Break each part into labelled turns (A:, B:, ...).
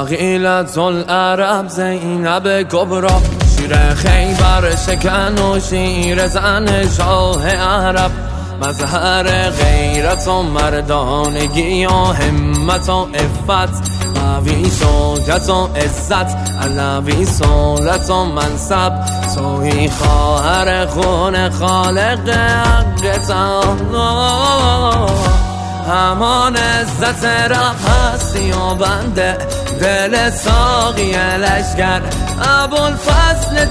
A: نقیلت العرب زینب کبرا، شیر خیبر شکن و شیر زن شاه عرب، مظهر غیرت و مردانگی و همت و عفت، قوی شوکت و عزت، علوی سلطت و منصب، تویی خواهر خون خالق حق تعالی. همان عزت رب هستی و بنده، دل ساقی لشکر ابوالفضل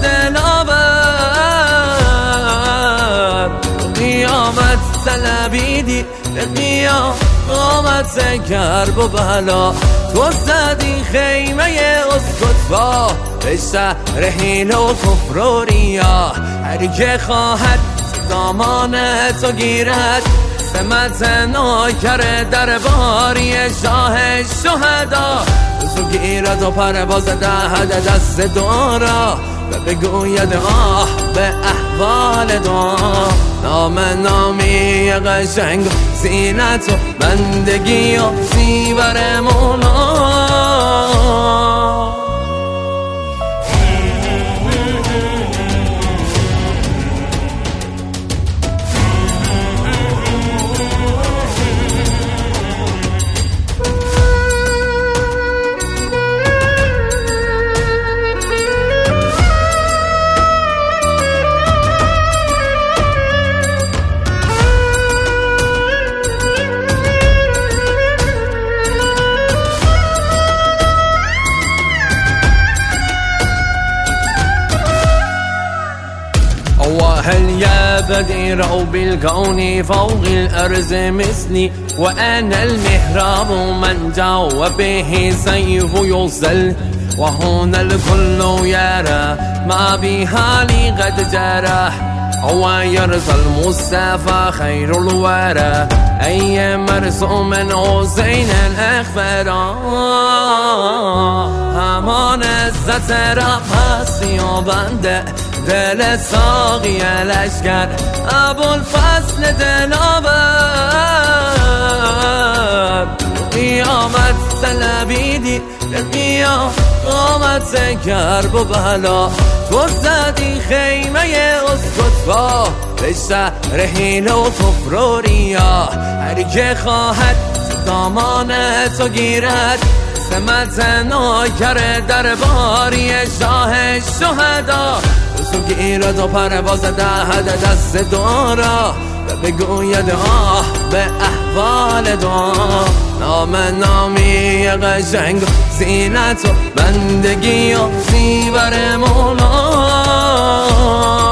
A: دلاور. قیامت طلبیدی به قیامت کرب و بلا، تو زدی خیمه اسکتوا به شهر حیله و کفر و ریا. هر که خواهد دامان تو گیرد، سمت نوکر درباری شاه شهدا. تو گیرد و پرواز دهد دست دورا، و بگوید آه به احوال دو. نام نامی قشنگ زینت و بندگی و زیور مولا. وهل يا بدير بالكون فوق الأرض مثلي، وأنا المحراب من جاء به سيف يصل، وهنا الكل يرى ما بحالي قد جرى، ويرثى المصطفى خير الورى أي مرسوم حسين الأخبرا. همان عزت رب هستی و بنده، دل ساقی لشکر ابوالفضل دلاور. قیامت طلبیدی به قیامت کرب و بلا، تو زدی خیمه اسکتوا به شهر حیله و کفر و ریا. هر که خواهد دامان تو گیرد، سمت نوکر درباری شاه شهدا. تو گیرد و پرواز دهد دست دورا، و بگوید آه به احوال دو. نام نامی قشنگ زینت و بندگی و زیور مولا.